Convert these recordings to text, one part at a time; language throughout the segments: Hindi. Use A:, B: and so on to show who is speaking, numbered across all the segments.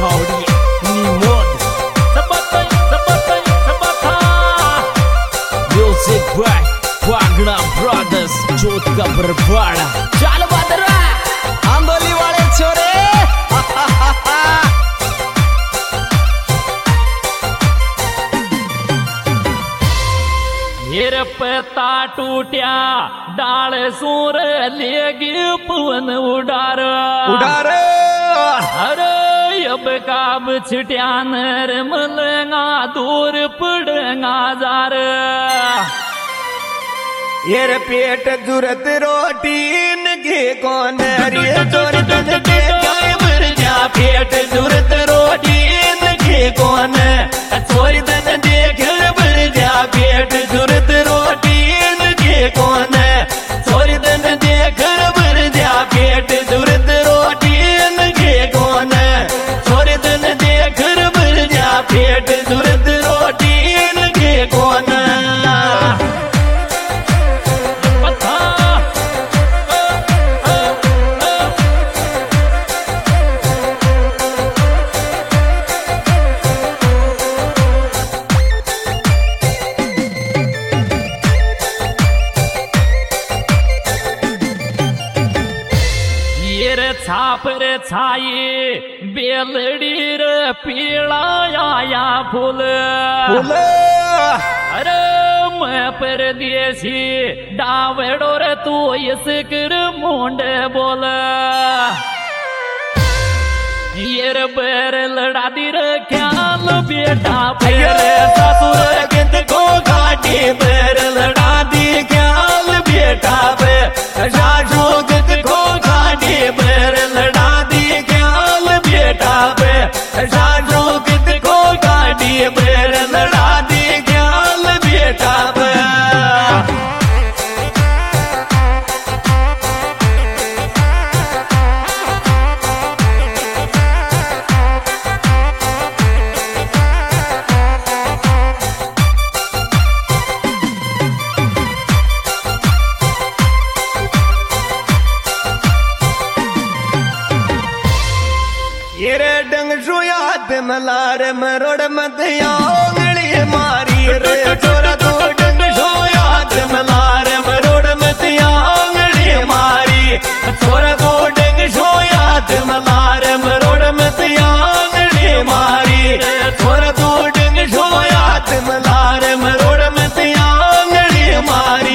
A: छौड़ी Nimod music by Wagda brothers Jot का बरवाड़ा। चल बदरा आंदोली वाले छोरे
B: हेर पत्ता टूटिया डाल सूर लेगी पवन उडार
A: उडार
B: अरे अब काब छिटिया नर मलंगा दूर पड़ंगा जार
A: येर पेट जुरत रोटी नगे कौन रे जोर तन दे गाय मर जा पेट जुरत रोटी नगे कौन छोर तन दे घर मर जा पेट जुरत रोटी नगे कौन छोर तन दे घर मर जा पेट जुरत रोटी नगे कौन छोर तन दे घर मर जा पेट जुरत रोटी नगे कौन।
B: छापर छाई बेलड़ी रे पीड़ाया फूल अरे मैं परदेसी डावड़ो रे तू इस कर मुंडे बोल ये रे बैर लड़ा दी रे ख्याल बेटा पैर ससुर गिंद को घाटी बैर लड़ा दी ख्याल बेटा पे सासू गिंद को घाटी बैर लड़ा दी ख्याल बेटा पे सासू गिंद को घाटी बैर लड़ा दी ख्याल बेटा पे। मलार मरोड़ मत आंगली मारी रे छोरा तो डंग याद मलार मरोड़ मत आंगली मारी छोरा तो डंग याद मलार मरोड़ मत आंगली मारी छोरा तो डंग याद मलार मरोड़ मत आंगली मारी।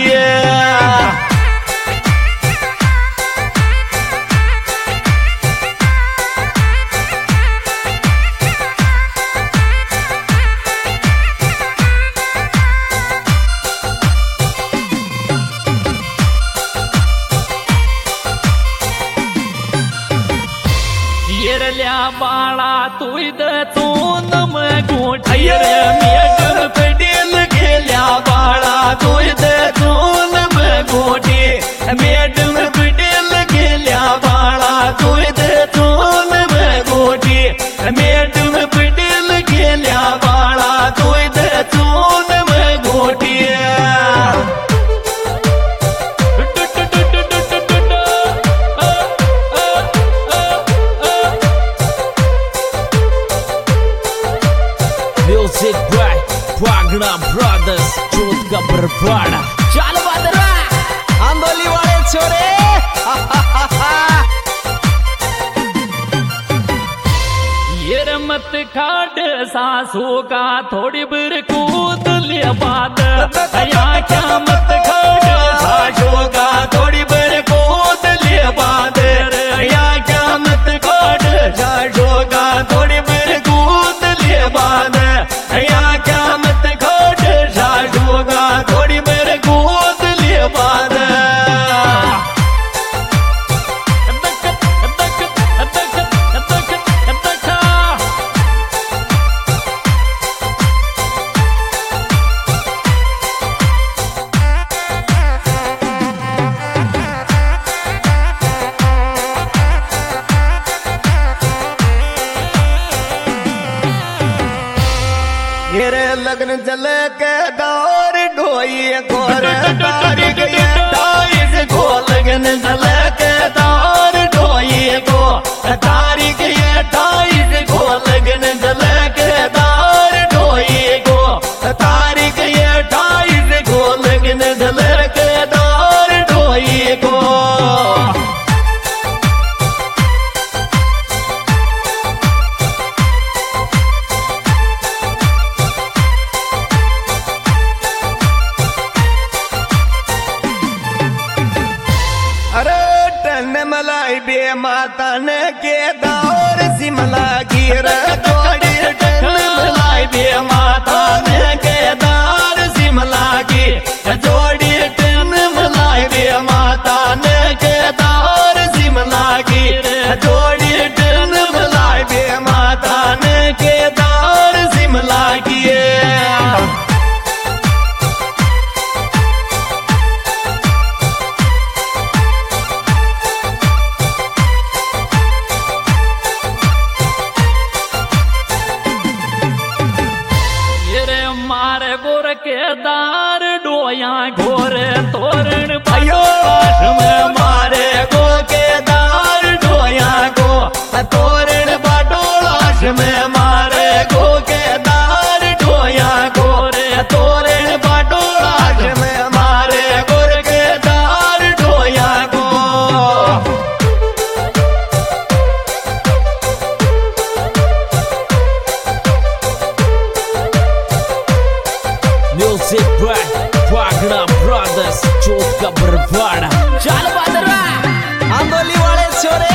B: बाड़ा तू इधर तू नम गोठियर मेडर पटेल खेलिया बाड़ा तू इधर तू नम गोठी मेडर पटेल खेलिया बाड़ा तू इधर तू नम गोठी मेडर पटेल खेलिया बाड़ा तू इधर तू नम गोठी। Music by Wagda brothers Jot का बरवाड़ा। चल बदरा आंदोली वाले छोरे ये रमत खाट सासू का थोड़ी बिर कूद ले बात या क्या मत खाट सासू का थोड़ी बिर कूद ले बात या क्या मत खाट सासू का थोड़ी बिर कूद ले बात या क्या मत खोट सासू का थोड़ी मेरे कूद ले बात। लगन चल के दौर ढोई गोर तारीख ये तारीख को लगन चल के दौर ढोई गो तारीख ये तारीख को
A: अरे टन मलाई बे माता ने के दौर सिमला गिर जोड़ी टन मलाई बे माता ने के दौर सिमला की जोड़ी टन मलाई बे माता ने के दौर सिमला की जोड़ी टन मलाई बे माता ने के दौर सिमला की
B: केदार डोया घोर तोरण
A: अयो में मारे गो केदार डोया गो तोरण बाडोलाश में मारे गो केदार डोया गो तोरण बाडोलाश में मारे गोर केदार डोया गो
C: Music by Wagner Brothers, चोट का बरवाड़ा। चल बदरा आंदोली वाले छोरे।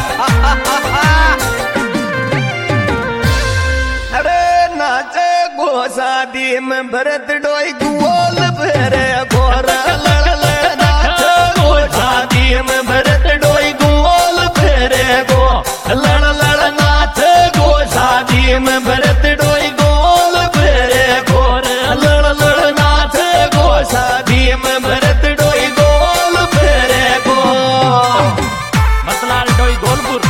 A: अरे नाचे गो शादी में भरत डोई गोल भरे गोरा लल नाचे गो शादी में भरत डोई गोल भरे गो लड़ लड़ नाचे गो शादी में भरत डोई गोल भरे गोर लड़ लड़ नाचे गो शादी में भरत डोई गोल भरे गो
B: मतलाल डोई गोलपुर।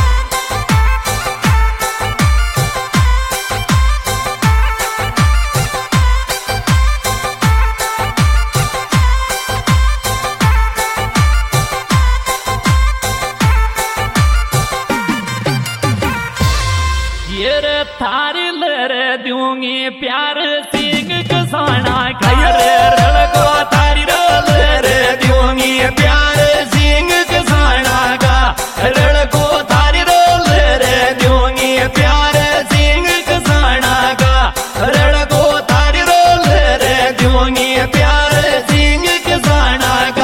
B: ये रे थारी लरे दूंगी प्यार सिंह कसाना
A: अयो रड़को तारी रोल रे दूंगी प्यार सिंह कसाना का रड़को तारी रोल रे दूंगी प्यार सिंह कसाना का रड़को तारी रोल रे दूंगी प्यार सिंह कसाना का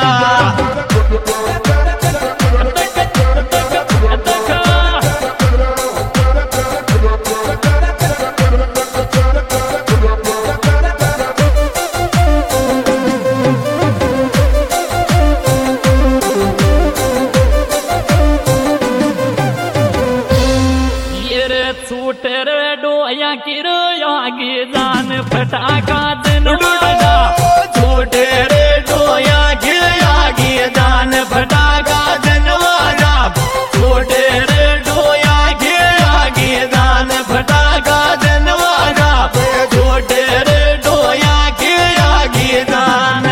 B: छूटे रे डोया की रोयागी जान फटाका दिन वाला
A: छूटे रे डोया गिरागी जान फटाका जनवारा छूटे रे डोया गिरागी जान फटाका जनवारा छूटे रे डोया गिरागी जान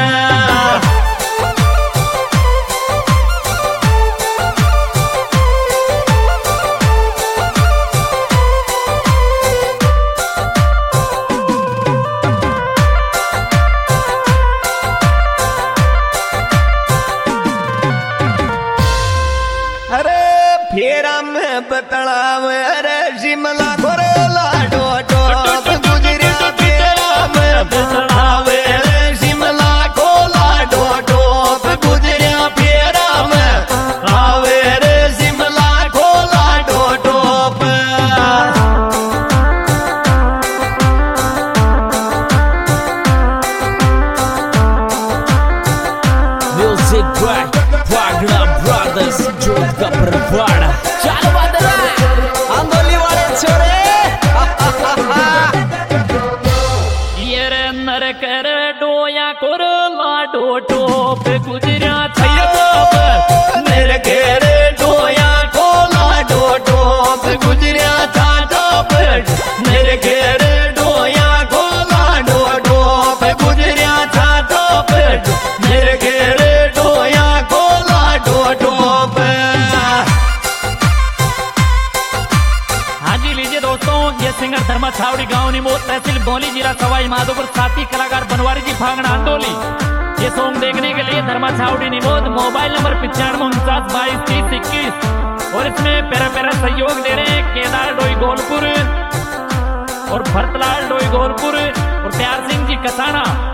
A: अरे फेरा में बतलाव अरे शिमला गोरे लाडो टोप गुजरिया फेरा में बतलाव अरे शिमला को लाडो टोप गुजरिया फेरा में आवे रे शिमला को लाडो टोप
C: Music by Wagner Brothers, चोट का बरवाड़ा। चल बदरा आंदोली वाले छोरे।
B: ये रे नर कर डोया कर लाडो टोप गुजरा छाप
A: मेरे घेरे डोया को लाडो टोप गुजरिया था टोप मेरे घेरे डोया को लाडो टोप गुजरिया था टोप मेरे घेरे डोया को लाडो टोप
B: हाँ जी लीजिए दोस्तों, ये सिंगर धर्मा छावड़ी गांव निमोद तहसील बौली जिला सवाई माधोपुर साथी कलाकार बनवारी जी फांगड़ा आंदोली। ये सॉन्ग देखने के लिए धर्मा छावड़ी निमोद मोबाइल नंबर 9549223021 और इसमें प्यारा प्यारा सहयोग दे रहे हैं केदार डोई गोलपुर और भरतलाल डोई गोलपुर और प्यार सिंह जी कसाना।